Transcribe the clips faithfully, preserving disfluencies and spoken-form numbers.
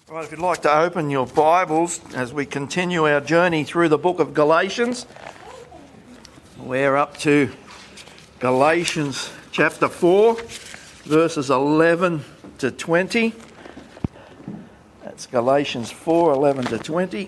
Right, if you'd like to open your Bibles as we continue our journey through the book of Galatians, we're up to Galatians chapter four, verses eleven to twenty. That's Galatians four, eleven to twenty.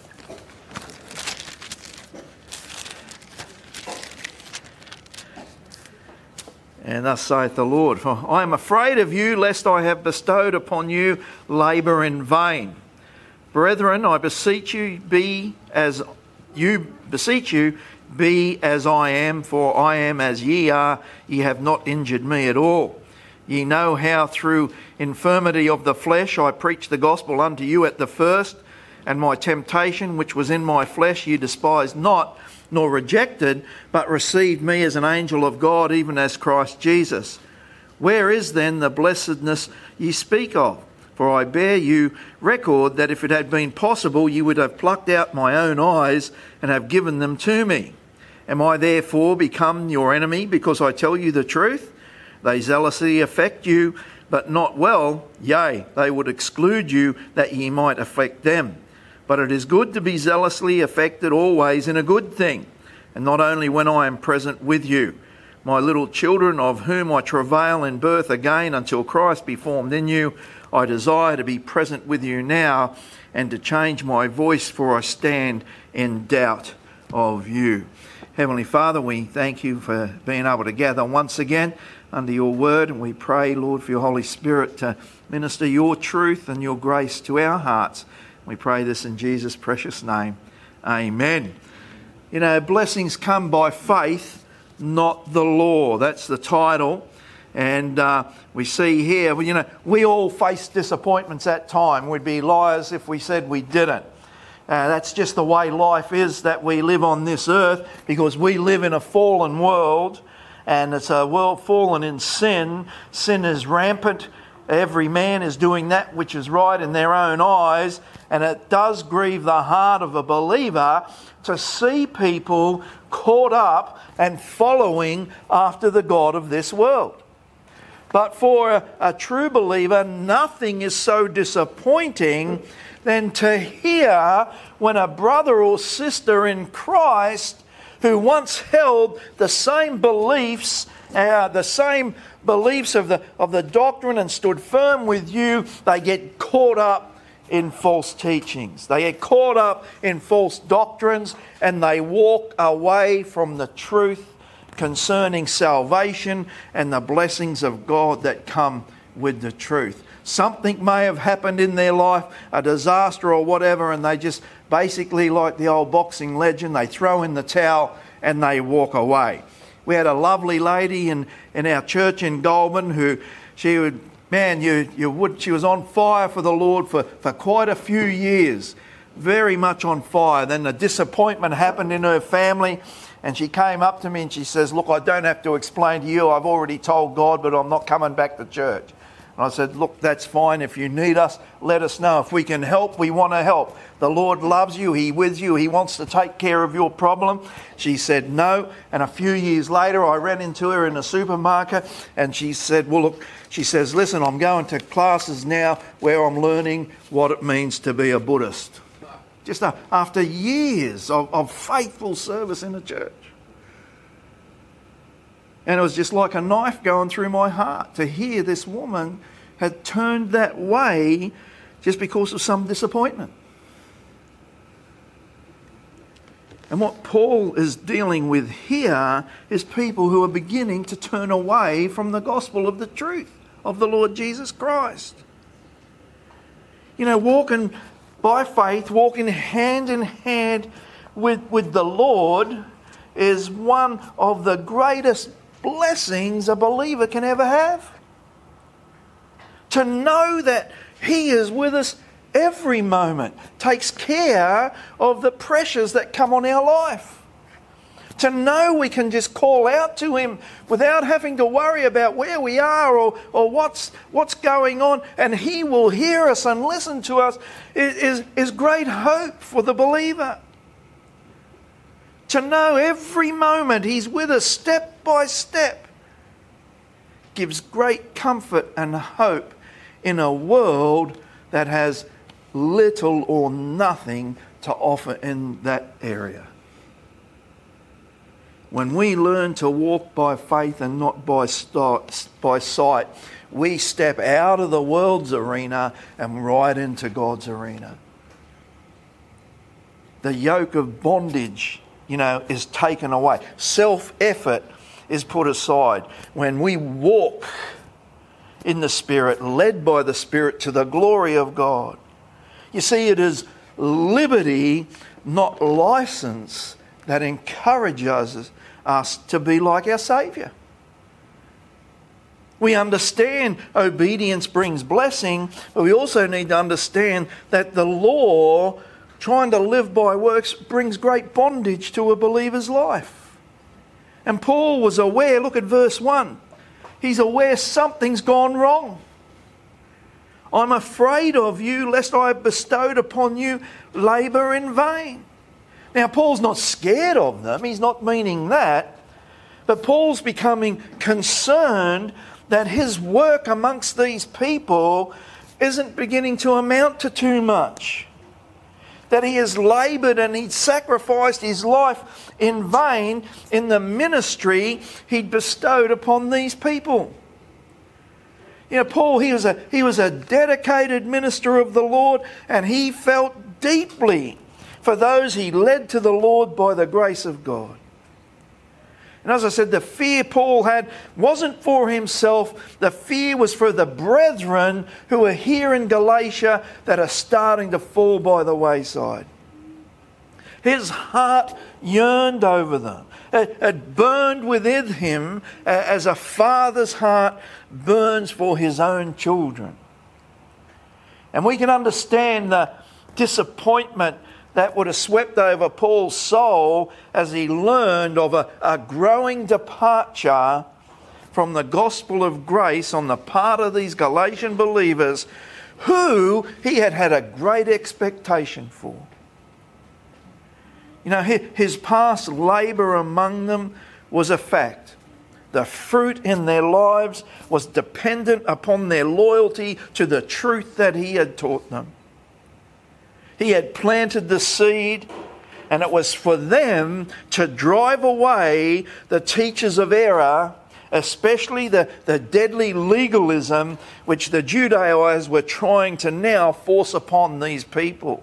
And thus saith the Lord, for I am afraid of you, lest I have bestowed upon you labour in vain. Brethren, I beseech you, be as you beseech you, be as I am, for I am as ye are. Ye have not injured me at all. Ye know how through infirmity of the flesh I preached the gospel unto you at the first, and my temptation which was in my flesh ye despised not, nor rejected, but received me as an angel of God, even as Christ Jesus. Where is then the blessedness ye speak of? For I bear you record that if it had been possible, ye would have plucked out my own eyes and have given them to me. Am I therefore become your enemy because I tell you the truth? They zealously affect you, but not well. Yea, they would exclude you that ye might affect them. But it is good to be zealously affected always in a good thing, and not only when I am present with you. My little children, of whom I travail in birth again until Christ be formed in you, I desire to be present with you now and to change my voice, for I stand in doubt of you. Heavenly Father, we thank you for being able to gather once again under your word, and we pray, Lord, for your Holy Spirit to minister your truth and your grace to our hearts. We pray this in Jesus' precious name. Amen. You know, blessings come by faith, not the law. That's the title. And uh, we see here, well, you know, we all face disappointments at time. We'd be liars if we said we didn't. Uh, that's just the way life is that we live on this earth, because we live in a fallen world, and it's a world fallen in sin. Sin is rampant. Every man is doing that which is right in their own eyes, and it does grieve the heart of a believer to see people caught up and following after the god of this world. But for a, a true believer, nothing is so disappointing than to hear when a brother or sister in Christ who once held the same beliefs, uh, the same beliefs of the of the doctrine and stood firm with you, they get caught up in false teachings. They get caught up in false doctrines, and they walk away from the truth concerning salvation and the blessings of God that come with the truth. Something may have happened in their life, a disaster or whatever, and they just basically, like the old boxing legend, they throw in the towel and they walk away. We had a lovely lady in, in our church in Goulburn who, she would, man, you you would, she was on fire for the Lord for, for quite a few years. Very much on fire. Then a disappointment happened in her family, and she came up to me and she says, look, I don't have to explain to you. I've already told God, but I'm not coming back to church. And I said, look, that's fine. If you need us, let us know. If we can help, we want to help. The Lord loves you. He's with you. He wants to take care of your problem. She said no. And a few years later, I ran into her in a supermarket, and she said, well, look, she says, listen, I'm going to classes now where I'm learning what it means to be a Buddhist. Just after years of, of faithful service in the church. And it was just like a knife going through my heart to hear this woman had turned that way just because of some disappointment. And what Paul is dealing with here is people who are beginning to turn away from the gospel of the truth of the Lord Jesus Christ. You know, walking by faith, walking hand in hand with, with the Lord is one of the greatest blessings a believer can ever have. To know that He is with us every moment, takes care of the pressures that come on our life. To know we can just call out to Him without having to worry about where we are or, or what's what's going on, and He will hear us and listen to us is, is great hope for the believer. To know every moment He's with us step by step gives great comfort and hope in a world that has little or nothing to offer in that area. When we learn to walk by faith and not by start, by sight, we step out of the world's arena and right into God's arena. The yoke of bondage, you know, is taken away. Self-effort is put aside. When we walk in the Spirit, led by the Spirit to the glory of God. You see, it is liberty, not license, that encourages us to be like our Saviour. We understand obedience brings blessing, but we also need to understand that the law, trying to live by works, brings great bondage to a believer's life. And Paul was aware, look at verse one, he's aware something's gone wrong. I'm afraid of you, lest I have bestowed upon you labour in vain. Now, Paul's not scared of them, he's not meaning that, but Paul's becoming concerned that his work amongst these people isn't beginning to amount to too much. That he has laboured and he'd sacrificed his life in vain in the ministry he'd bestowed upon these people. You know, Paul, he was a, he was a dedicated minister of the Lord, and he felt deeply for those he led to the Lord by the grace of God. And as I said, the fear Paul had wasn't for himself. The fear was for the brethren who are here in Galatia that are starting to fall by the wayside. His heart yearned over them. It, it burned within him as a father's heart burns for his own children. And we can understand the disappointment that would have swept over Paul's soul as he learned of a, a growing departure from the gospel of grace on the part of these Galatian believers who he had had a great expectation for. You know, his past labour among them was a fact. The fruit in their lives was dependent upon their loyalty to the truth that he had taught them. He had planted the seed, and it was for them to drive away the teachers of error, especially the, the deadly legalism which the Judaizers were trying to now force upon these people.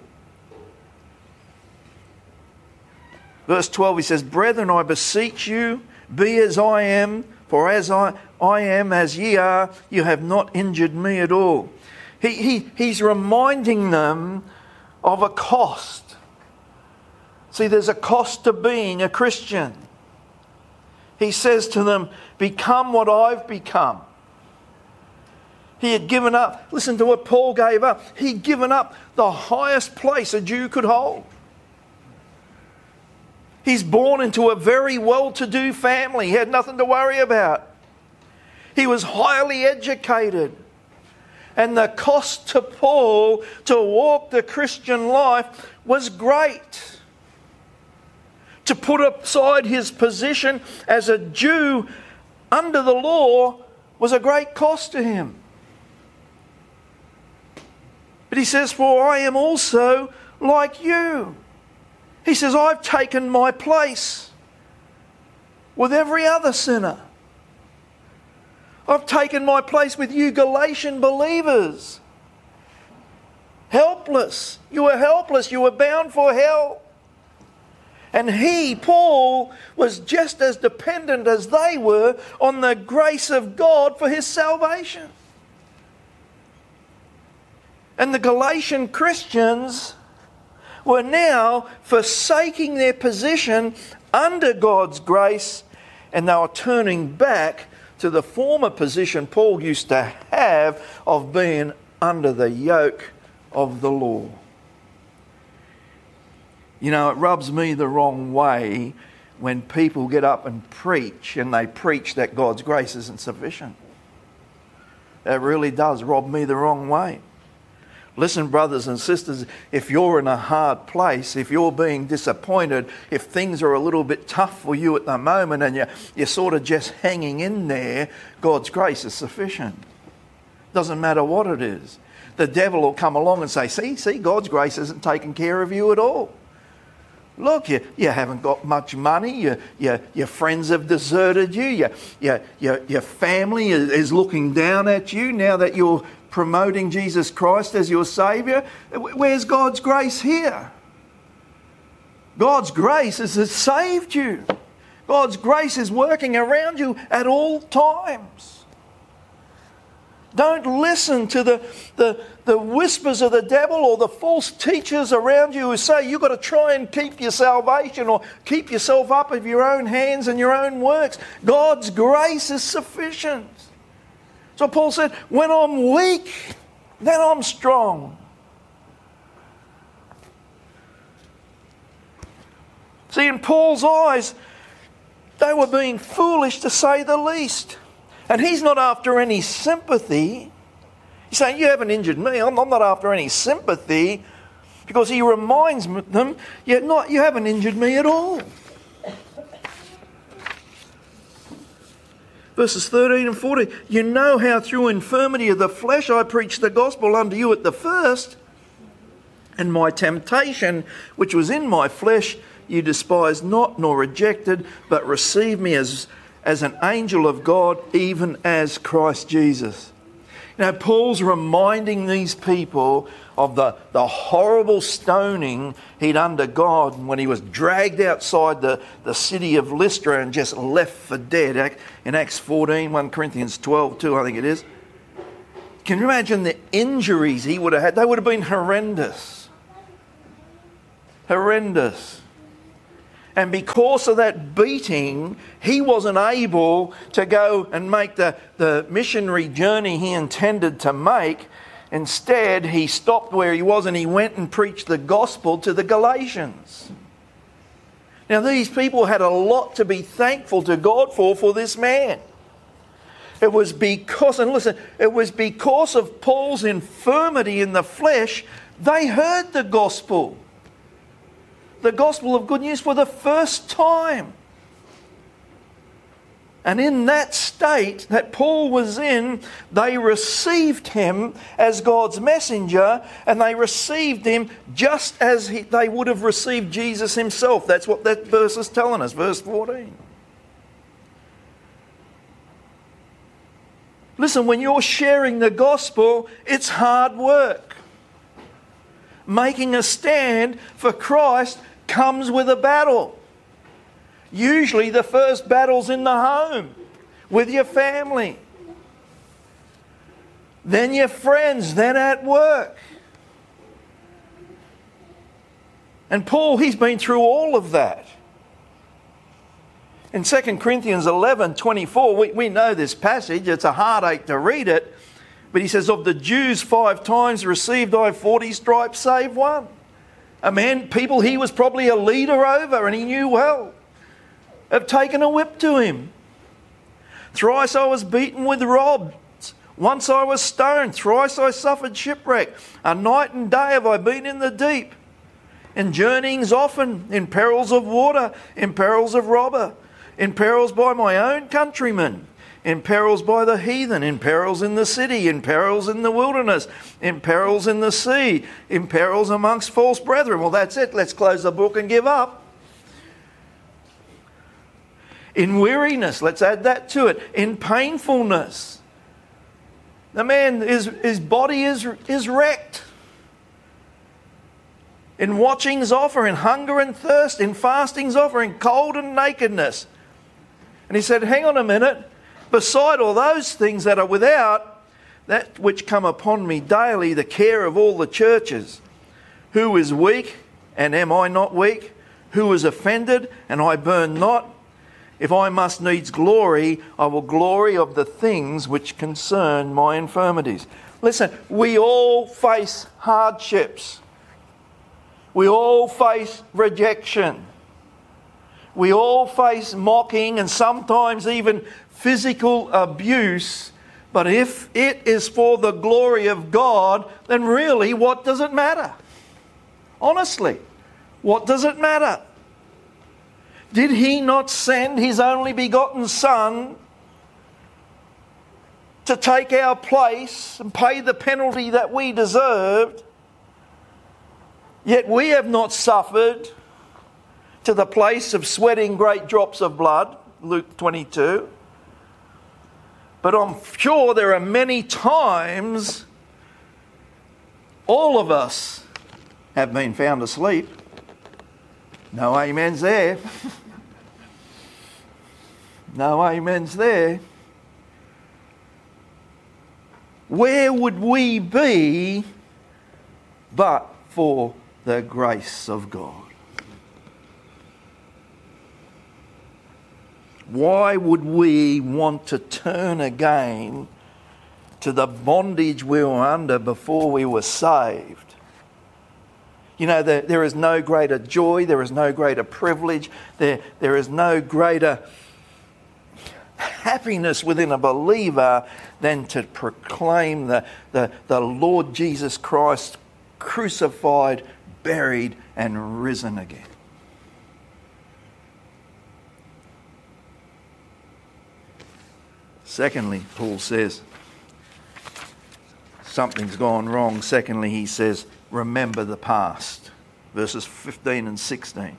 Verse twelve, he says, "Brethren, I beseech you, be as I am, for as I, I am as ye are, you have not injured me at all." He, he, he's reminding them of a cost. See, there's a cost to being a Christian. He says to them, become what I've become. He had given up, listen to what Paul gave up. He'd given up the highest place a Jew could hold. He's born into a very well-to-do family. He had nothing to worry about. He was highly educated. And the cost to Paul to walk the Christian life was great. To put aside his position as a Jew under the law was a great cost to him. But he says, "For I am also like you." He says, "I've taken my place with every other sinner. I've taken my place with you Galatian believers. Helpless. You were helpless. You were bound for hell." And he, Paul, was just as dependent as they were on the grace of God for his salvation. And the Galatian Christians were now forsaking their position under God's grace, and they were turning back to the former position Paul used to have of being under the yoke of the law. You know, it rubs me the wrong way when people get up and preach and they preach that God's grace isn't sufficient. It really does rub me the wrong way. Listen, brothers and sisters, if you're in a hard place, if you're being disappointed, if things are a little bit tough for you at the moment and you're, you're sort of just hanging in there, God's grace is sufficient. Doesn't matter what it is. The devil will come along and say, see, see, God's grace isn't taking care of you at all. Look, you, you haven't got much money. You, you, your friends have deserted you. Your, your, your, your family is, is looking down at you now that you're promoting Jesus Christ as your Saviour. Where's God's grace here? God's grace has saved you. God's grace is working around you at all times. Don't listen to the, the, the whispers of the devil or the false teachers around you who say you've got to try and keep your salvation or keep yourself up of your own hands and your own works. God's grace is sufficient. So Paul said, when I'm weak, then I'm strong. See, in Paul's eyes, they were being foolish to say the least. And he's not after any sympathy. He's saying, you haven't injured me. I'm not after any sympathy. Because he reminds them, you're not, you haven't injured me at all. Verses thirteen and fourteen. You know how through infirmity of the flesh I preached the gospel unto you at the first. And my temptation, which was in my flesh, you despised not nor rejected, but received me as as an angel of God, even as Christ Jesus. You know, Paul's reminding these people of the, the horrible stoning he'd undergone when he was dragged outside the, the city of Lystra and just left for dead. In Acts fourteen, First Corinthians twelve, two, I think it is. Can you imagine the injuries he would have had? They would have been horrendous. Horrendous. And because of that beating, he wasn't able to go and make the, the missionary journey he intended to make. Instead, he stopped where he was and he went and preached the gospel to the Galatians. Now, these people had a lot to be thankful to God for, for this man. It was because, and listen, it was because of Paul's infirmity in the flesh, they heard the gospel. The gospel of good news for the first time. And in that state that Paul was in, they received him as God's messenger, and they received him just as he, they would have received Jesus himself. That's what that verse is telling us, verse fourteen. Listen, when you're sharing the gospel, it's hard work. Making a stand for Christ comes with a battle. Usually the first battle's in the home, with your family. Then your friends, then at work. And Paul, he's been through all of that. In Second Corinthians eleven twenty-four, we, we know this passage, it's a heartache to read it, but he says, of the Jews five times received I forty stripes save one. A man, people he was probably a leader over and he knew well, have taken a whip to him. Thrice I was beaten with rods. Once I was stoned. Thrice I suffered shipwreck. A night and day have I been in the deep. In journeyings often, in perils of water, in perils of robber, in perils by my own countrymen, in perils by the heathen, in perils in the city, in perils in the wilderness, in perils in the sea, in perils amongst false brethren. Well, that's it. Let's close the book and give up. In weariness, let's add that to it. In painfulness. The man, his, his body is, is wrecked. In watchings offer, in hunger and thirst, in fastings offer, in cold and nakedness. And he said, hang on a minute. Beside all those things that are without, that which come upon me daily, the care of all the churches. Who is weak, and am I not weak? Who is offended, and I burn not? If I must needs glory, I will glory of the things which concern my infirmities. Listen, we all face hardships. We all face rejection. We all face mocking and sometimes even physical abuse. But if it is for the glory of God, then really, what does it matter? Honestly, what does it matter? Did he not send his only begotten Son to take our place and pay the penalty that we deserved, yet we have not suffered to the place of sweating great drops of blood, Luke twenty-two. But I'm sure there are many times all of us have been found asleep. No amens there. No amens there. Where would we be but for the grace of God? Why would we want to turn again to the bondage we were under before we were saved? You know, there, there is no greater joy, there is no greater privilege, there, there is no greater happiness within a believer than to proclaim the, the, the Lord Jesus Christ crucified, buried and risen again. Secondly, Paul says, something's gone wrong. Secondly, he says, remember the past. Verses fifteen and sixteen.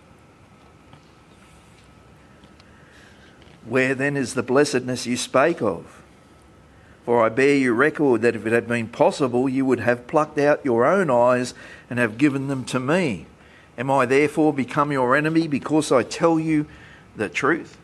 Where then is the blessedness you spake of? For I bear you record that if it had been possible, you would have plucked out your own eyes and have given them to me. Am I therefore become your enemy because I tell you the truth?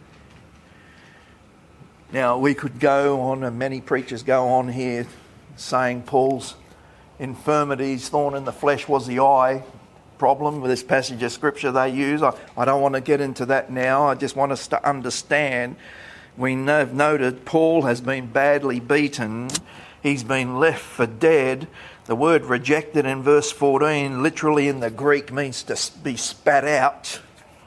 Now, we could go on, and many preachers go on here saying Paul's infirmities, thorn in the flesh was the eye problem with this passage of scripture they use. I, I don't want to get into that now. I just want us to understand. We have noted Paul has been badly beaten. He's been left for dead. The word rejected in verse fourteen literally in the Greek means to be spat out.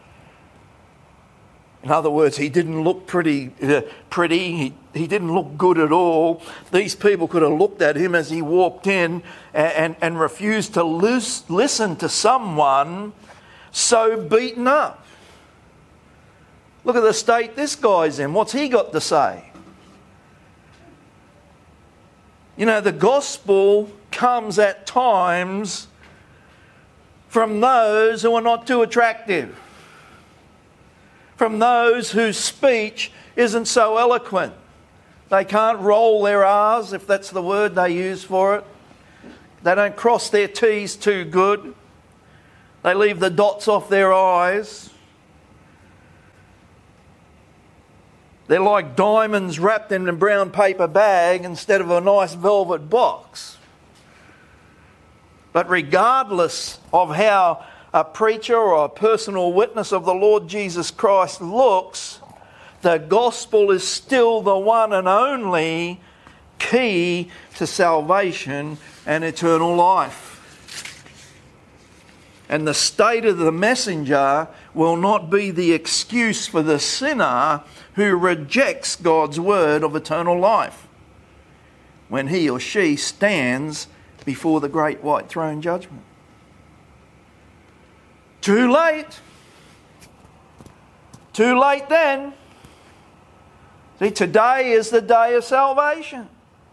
In other words, he didn't look pretty, uh, pretty. He, he didn't look good at all. These people could have looked at him as he walked in and, and, and refused to loose, listen to someone so beaten up. Look at the state this guy's in. What's he got to say? You know, the gospel comes at times from those who are not too attractive, from those whose speech isn't so eloquent. They can't roll their R's, if that's the word they use for it. They don't cross their T's too good. They leave the dots off their I's. They're like diamonds wrapped in a brown paper bag instead of a nice velvet box. But regardless of how a preacher or a personal witness of the Lord Jesus Christ looks, the gospel is still the one and only key to salvation and eternal life. And the state of the messenger will not be the excuse for the sinner who rejects God's word of eternal life when he or she stands before the great white throne judgment. Too late. Too late then. See, today is the day of salvation.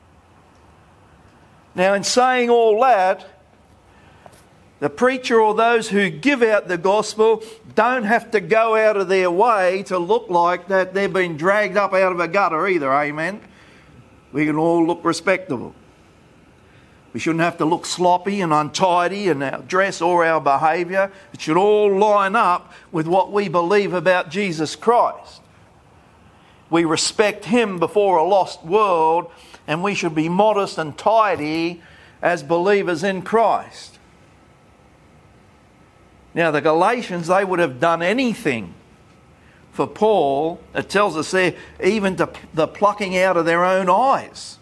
Now, in saying all that, the preacher or those who give out the gospel don't have to go out of their way to look like that they've been dragged up out of a gutter either, amen? We can all look respectable. We shouldn't have to look sloppy and untidy in our dress or our behaviour. It should all line up with what we believe about Jesus Christ. We respect him before a lost world, and we should be modest and tidy as believers in Christ. Now, the Galatians, they would have done anything for Paul. It tells us there, even to the plucking out of their own eyes.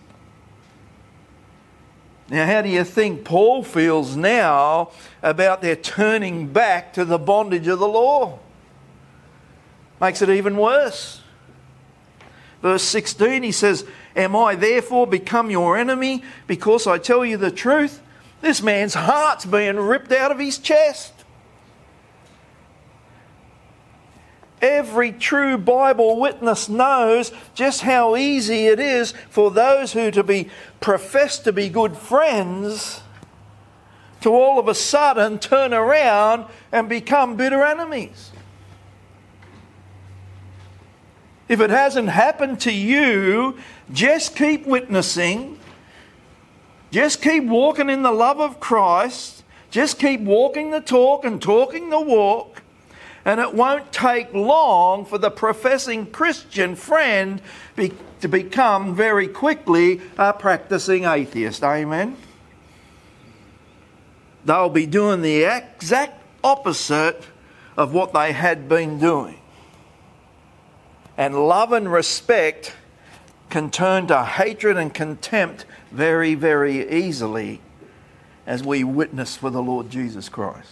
Now, how do you think Paul feels now about their turning back to the bondage of the law? Makes it even worse. Verse sixteen, he says, am I therefore become your enemy because I tell you the truth? This man's heart's being ripped out of his chest. Every true Bible witness knows just how easy it is for those who to be profess to be good friends to all of a sudden turn around and become bitter enemies. If it hasn't happened to you, just keep witnessing. Just keep walking in the love of Christ. Just keep walking the talk and talking the walk. And it won't take long for the professing Christian friend be, to become very quickly a practicing atheist. Amen? They'll be doing the exact opposite of what they had been doing. And love and respect can turn to hatred and contempt very, very easily as we witness for the Lord Jesus Christ.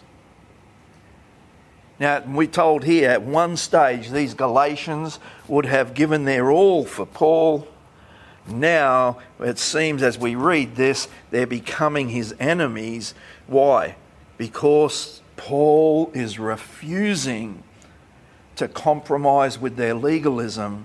Now, we're told here at one stage these Galatians would have given their all for Paul. Now, it seems as we read this, they're becoming his enemies. Why? Because Paul is refusing to compromise with their legalism,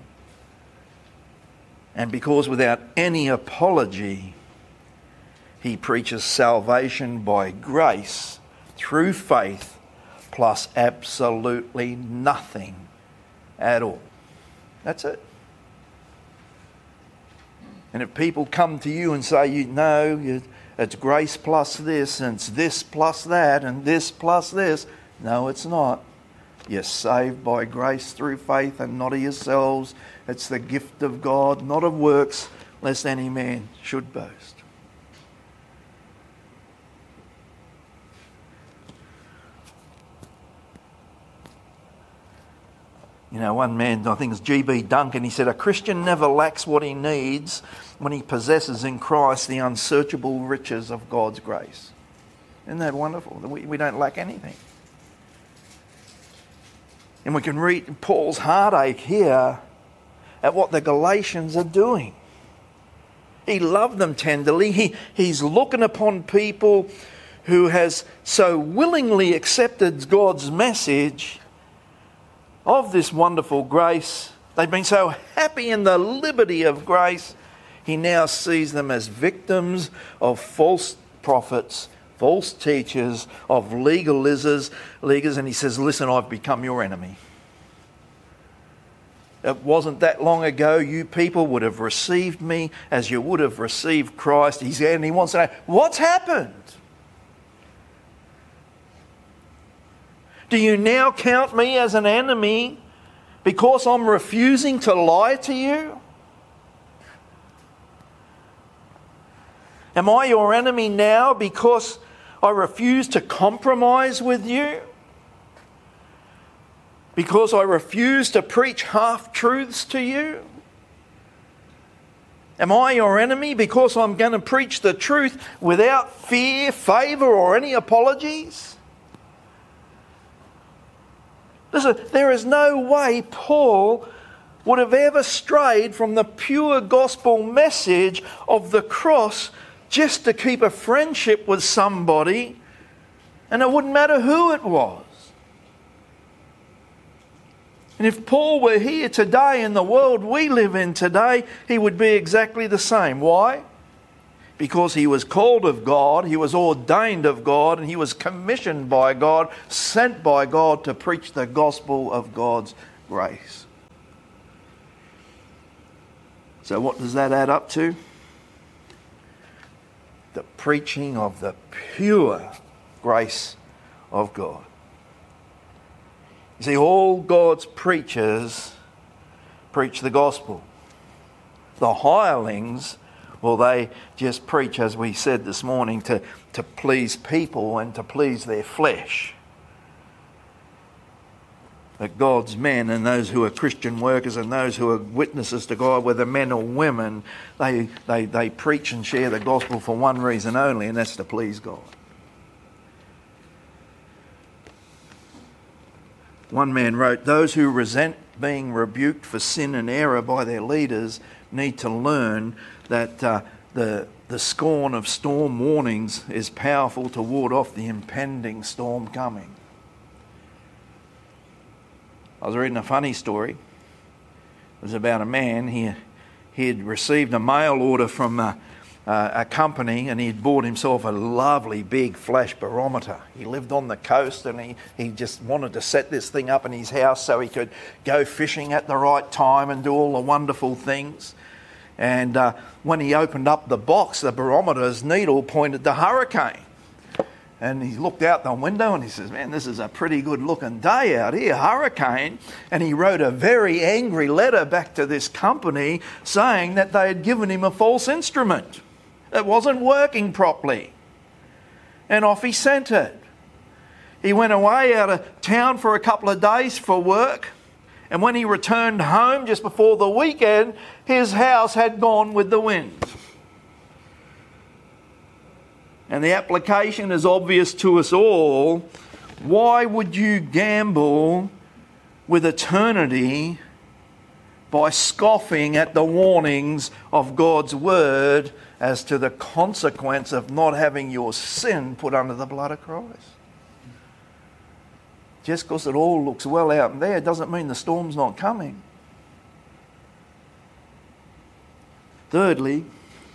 and because without any apology, he preaches salvation by grace through faith plus absolutely nothing at all. That's it. And if people come to you and say, you know, you, it's grace plus this, and it's this plus that, and this plus this. No, it's not. You're saved by grace through faith and not of yourselves. It's the gift of God, not of works, lest any man should boast. You know, one man, I think it's G B Duncan, he said, a Christian never lacks what he needs when he possesses in Christ the unsearchable riches of God's grace. Isn't that wonderful? We, we don't lack anything. And we can read Paul's heartache here at what the Galatians are doing. He loved them tenderly. He, he's looking upon people who has so willingly accepted God's message of this wonderful grace. They've been so happy in the liberty of grace. He now sees them as victims of false prophets, false teachers, of legalisers, legals, and he says, listen, I've become your enemy. It wasn't that long ago you people would have received me as you would have received Christ. He's, and he wants to know, what's happened? Do you now count me as an enemy because I'm refusing to lie to you? Am I your enemy now because I refuse to compromise with you? Because I refuse to preach half-truths to you? Am I your enemy because I'm going to preach the truth without fear, favour or any apologies? Listen, there is no way Paul would have ever strayed from the pure gospel message of the cross just to keep a friendship with somebody, and it wouldn't matter who it was. And if Paul were here today in the world we live in today, he would be exactly the same. Why? Because he was called of God, he was ordained of God, and he was commissioned by God, sent by God to preach the gospel of God's grace. So what does that add up to? The preaching of the pure grace of God. You see, all God's preachers preach the gospel. The hirelings, well, they just preach, as we said this morning, to, to please people and to please their flesh. But God's men and those who are Christian workers and those who are witnesses to God, whether men or women, they, they, they preach and share the gospel for one reason only, and that's to please God. One man wrote, those who resent being rebuked for sin and error by their leaders need to learn that uh, the, the scorn of storm warnings is powerful to ward off the impending storm coming. I was reading a funny story. It was about a man. He, he had received a mail order from a, a, a company, and he had bought himself a lovely big flash barometer. He lived on the coast, and he, he just wanted to set this thing up in his house so he could go fishing at the right time and do all the wonderful things. And uh, when he opened up the box, the barometer's needle pointed to hurricane. And he looked out the window and he says, man, this is a pretty good looking day out here, hurricane. And he wrote a very angry letter back to this company saying that they had given him a false instrument. It wasn't working properly. And off he sent it. He went away out of town for a couple of days for work. And when he returned home just before the weekend, his house had gone with the wind. And the application is obvious to us all. Why would you gamble with eternity by scoffing at the warnings of God's word as to the consequence of not having your sin put under the blood of Christ? Just because it all looks well out there doesn't mean the storm's not coming. Thirdly,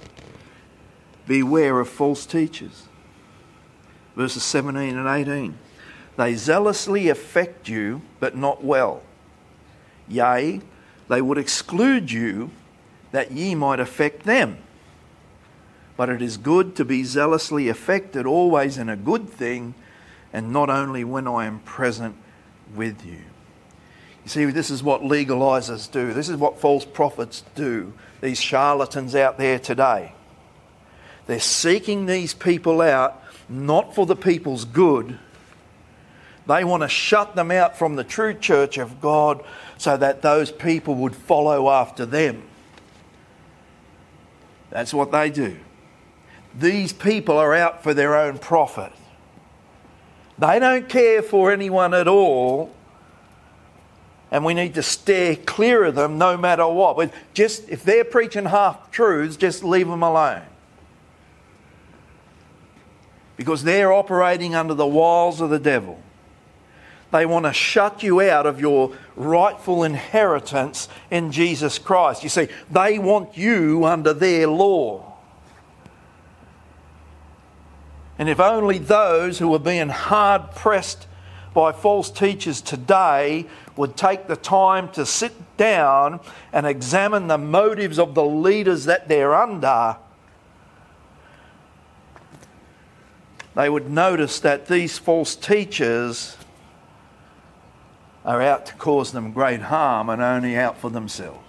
beware of false teachers. Verses seventeen and eighteen. They zealously affect you, but not well. Yea, they would exclude you, that ye might affect them. But it is good to be zealously affected always in a good thing, and not only when I am present with you. You see, this is what legalisers do. This is what false prophets do. These charlatans out there today. They're seeking these people out not for the people's good. They want to shut them out from the true church of God so that those people would follow after them. That's what they do. These people are out for their own profit. They don't care for anyone at all, and we need to steer clear of them no matter what. But just if they're preaching half-truths, just leave them alone. Because they're operating under the wiles of the devil. They want to shut you out of your rightful inheritance in Jesus Christ. You see, they want you under their law. And if only those who are being hard pressed by false teachers today would take the time to sit down and examine the motives of the leaders that they're under, they would notice that these false teachers are out to cause them great harm and only out for themselves.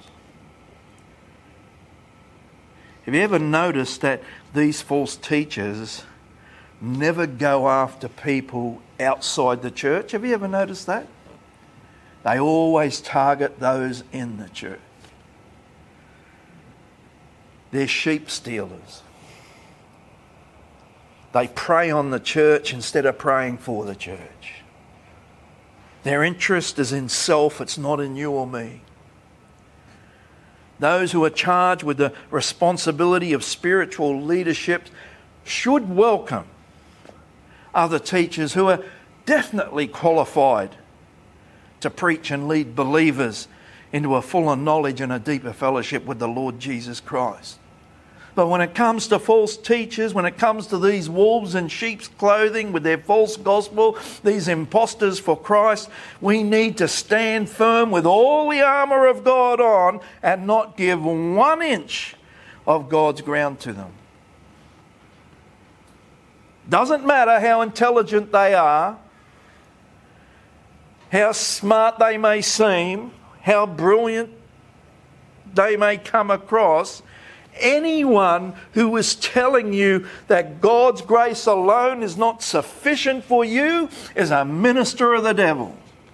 Have you ever noticed that these false teachers never go after people outside the church? Have you ever noticed that? They always target those in the church. They're sheep stealers. They prey on the church instead of praying for the church. Their interest is in self, it's not in you or me. Those who are charged with the responsibility of spiritual leadership should welcome other teachers who are definitely qualified to preach and lead believers into a fuller knowledge and a deeper fellowship with the Lord Jesus Christ. But when it comes to false teachers, when it comes to these wolves in sheep's clothing with their false gospel, these imposters for Christ, we need to stand firm with all the armour of God on and not give one inch of God's ground to them. Doesn't matter how intelligent they are, how smart they may seem, how brilliant they may come across. Anyone who is telling you that God's grace alone is not sufficient for you is a minister of the devil.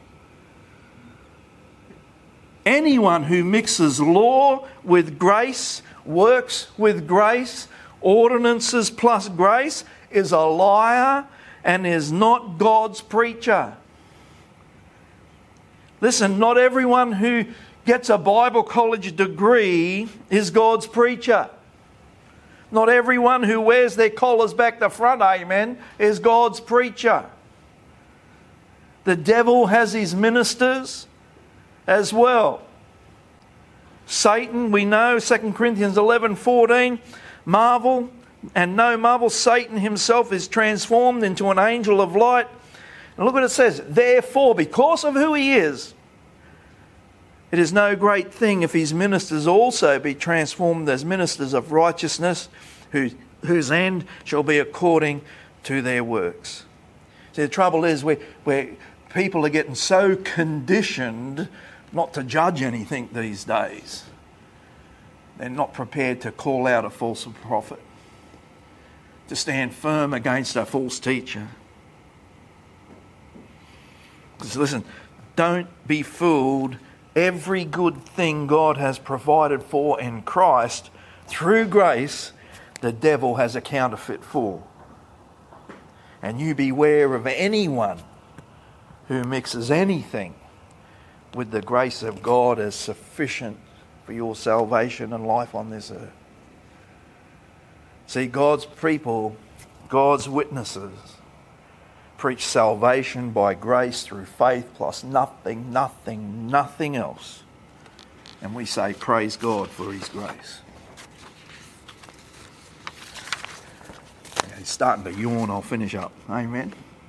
Anyone who mixes law with grace, works with grace, ordinances plus grace, is a liar and is not God's preacher. Listen, not everyone who gets a Bible college degree is God's preacher. Not everyone who wears their collars back the front, amen, is God's preacher. The devil has his ministers as well. Satan, we know, Second Corinthians eleven fourteen, marvel and no marvel, Satan himself is transformed into an angel of light. And look what it says, therefore, because of who he is, it is no great thing if his ministers also be transformed as ministers of righteousness, whose, whose end shall be according to their works. See, the trouble is where, where people are getting so conditioned not to judge anything these days. They're not prepared to call out a false prophet, to stand firm against a false teacher. Because listen, don't be fooled. Every good thing God has provided for in Christ, through grace, the devil has a counterfeit for. And you beware of anyone who mixes anything with the grace of God as sufficient for your salvation and life on this earth. See, God's people, God's witnesses, preach salvation by grace through faith plus nothing, nothing, nothing else. And we say, praise God for his grace. Okay, he's starting to yawn, I'll finish up. Amen.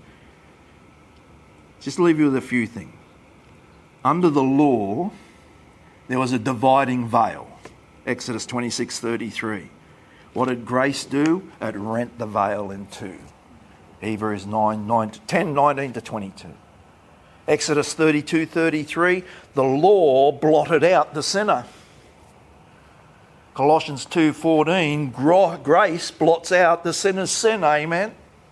Just leave you with a few things. Under the law, there was a dividing veil. Exodus twenty-six thirty-three. What did grace do? It rent the veil in two. Hebrews nine, nine, ten, nineteen to twenty-two. Exodus thirty-two thirty-three. The law blotted out the sinner. Colossians two fourteen. Grace blots out the sinner's sin. Amen.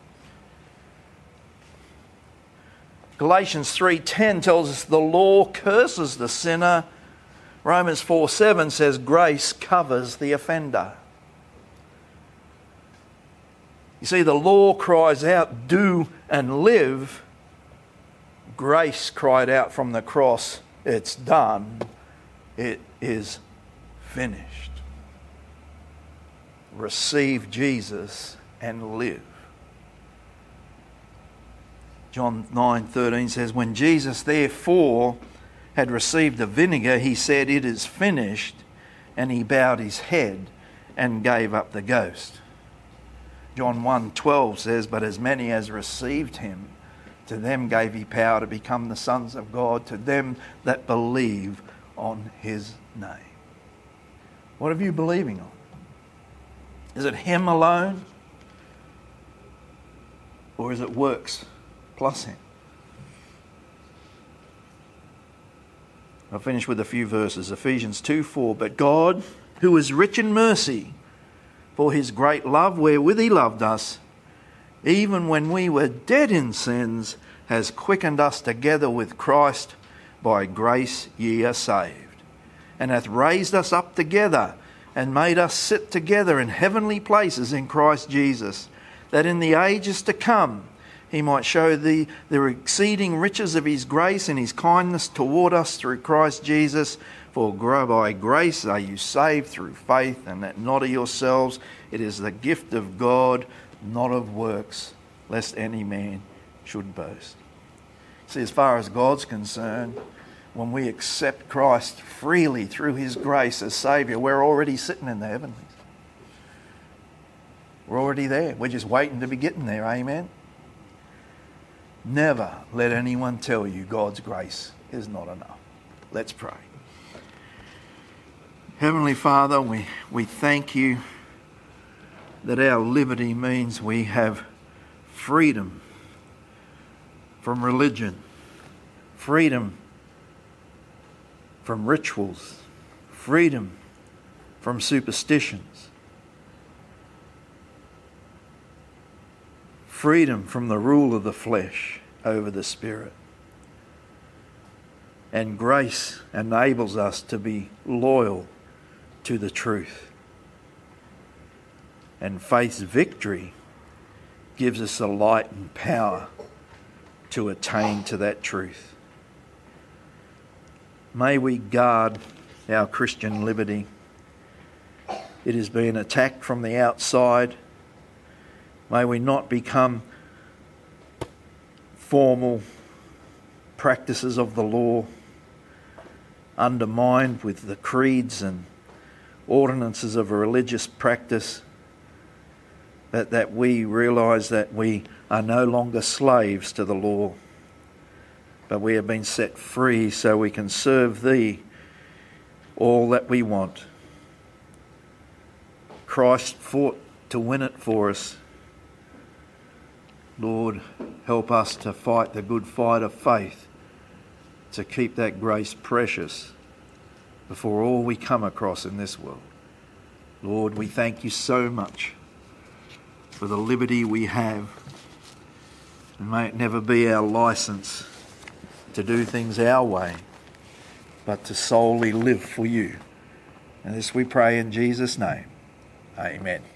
Galatians three ten tells us the law curses the sinner. Romans four seven says grace covers the offender. You see, the law cries out, do and live. Grace cried out from the cross, it's done. It is finished. Receive Jesus and live. John nine thirteen says, when Jesus therefore had received the vinegar, he said, it is finished, and he bowed his head and gave up the ghost. John one twelve says, but as many as received him, to them gave he power to become the sons of God, to them that believe on his name. What are you believing on? Is it him alone? Or is it works plus him? I'll finish with a few verses. Ephesians two four. But God, who is rich in mercy, for his great love wherewith he loved us, even when we were dead in sins, has quickened us together with Christ. By grace ye are saved, and hath raised us up together, and made us sit together in heavenly places in Christ Jesus, that in the ages to come he might show the, the exceeding riches of his grace and his kindness toward us through Christ Jesus. For by grace are you saved through faith, and that not of yourselves. It is the gift of God, not of works, lest any man should boast. See, as far as God's concerned, when we accept Christ freely through his grace as Saviour, we're already sitting in the heavenlies. We're already there. We're just waiting to be getting there. Amen. Never let anyone tell you God's grace is not enough. Let's pray. Heavenly Father, we, we thank you that our liberty means we have freedom from religion, freedom from rituals, freedom from superstitions, freedom from the rule of the flesh over the spirit. And grace enables us to be loyal to the truth. And faith's victory gives us the light and power to attain to that truth. May we guard our Christian liberty. It is being attacked from the outside. May we not become formal practices of the law, undermined with the creeds and ordinances of a religious practice, that, that we realise that we are no longer slaves to the law, but we have been set free so we can serve Thee all that we want. Christ fought to win it for us. Lord, help us to fight the good fight of faith, to keep that grace precious before all we come across in this world. Lord, we thank You so much for the liberty we have, and may it never be our licence to do things our way, but to solely live for You. And this we pray in Jesus' name. Amen.